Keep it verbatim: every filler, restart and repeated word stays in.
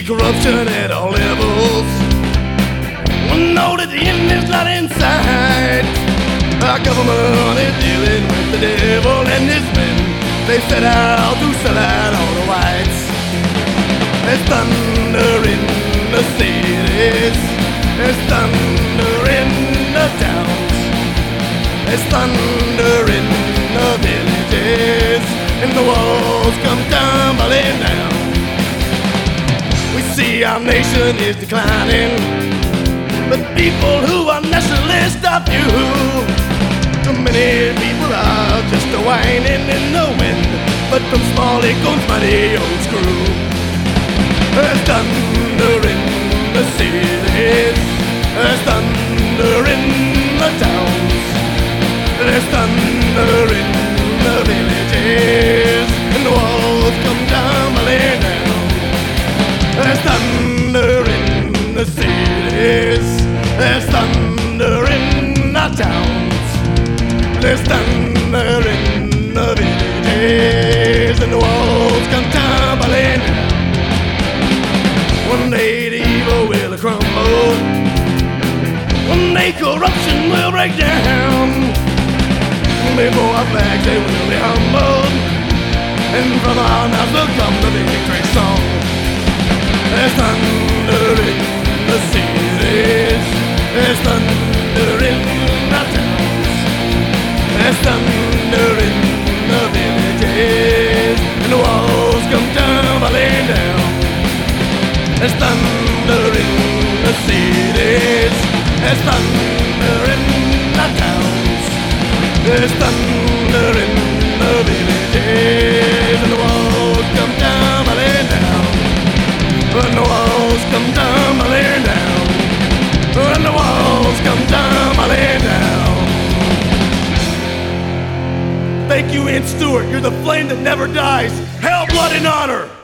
corruption at all levels. We know that the end is not in sight. Our government is dealing with the devil and his men. They set out to sell out all the whites. There's thunder in the cities, there's thunder in the towns, there's thunder in the villages, and the walls come tumbling down. We see our nation is declining, but people who are nationalists are few. Many people are just a whining in the wind, but from small acorns mighty old screw. There's thunder in the cities, there's thunder in the towns, there's thunder in the villages, and the walls come tumbling down. There's thunder in the cities, there's thunder in the towns, there's thunder in the villages, and the walls come tumbling down. One day the evil will crumble, one day corruption will break down. Before our flags they will be humbled, and from our mouths will come the victory song. There's thunder in the cities, there's thunder in the towns, there's thunder in the villages, and the walls come tumbling down. There's thunder in the cities, there's thunder in the towns, there's thunder in the villages, and the walls come tumbling down. And the walls come tumbling down, and the walls come tumbling down. Thank you, Ian Stewart. You're the flame that never dies. Hell, blood, and honor.